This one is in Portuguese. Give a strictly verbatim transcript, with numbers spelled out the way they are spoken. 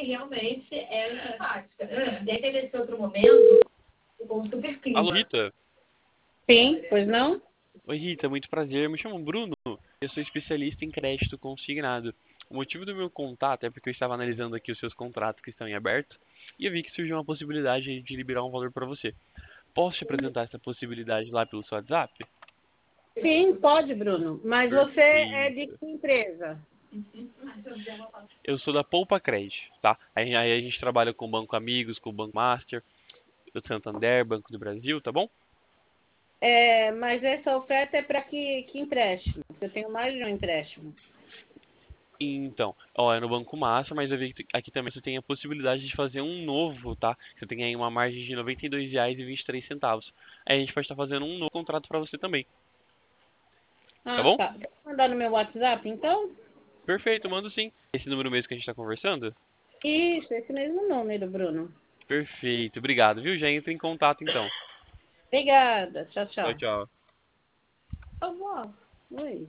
realmente era simpática. Até teve esse outro momento, ficou um super clima. Alô, Rita? Sim, pois não? Oi, Rita, muito prazer. Me chamo Bruno. Eu sou especialista em crédito consignado. O motivo do meu contato é porque eu estava analisando aqui os seus contratos que estão em aberto e eu vi que surgiu uma possibilidade de liberar um valor para você. Posso te apresentar essa possibilidade lá pelo seu WhatsApp? Sim, pode, Bruno. Mas você é de Perfeito. que empresa? Eu sou da Poupa Cred, tá? Aí, aí a gente trabalha com o Banco Amigos, com o Banco Master, o Santander, Banco do Brasil, tá bom? É, mas essa oferta é para que, que empréstimo? Porque eu tenho mais de um empréstimo. Então, ó, é no Banco Master, mas eu vi que aqui também você tem a possibilidade de fazer um novo, tá? Você tem aí uma margem de noventa e dois reais e vinte e três centavos. Aí a gente pode estar fazendo um novo contrato para você também, tá Ah, bom? tá. Quer mandar no meu WhatsApp, então? Perfeito, mando sim. Esse número mesmo que a gente está conversando? Isso, esse mesmo número, Bruno. Perfeito, obrigado, viu? Já entra em contato então. Obrigada. Tchau, Tchau, tchau. tchau. Ô, vó. Oi.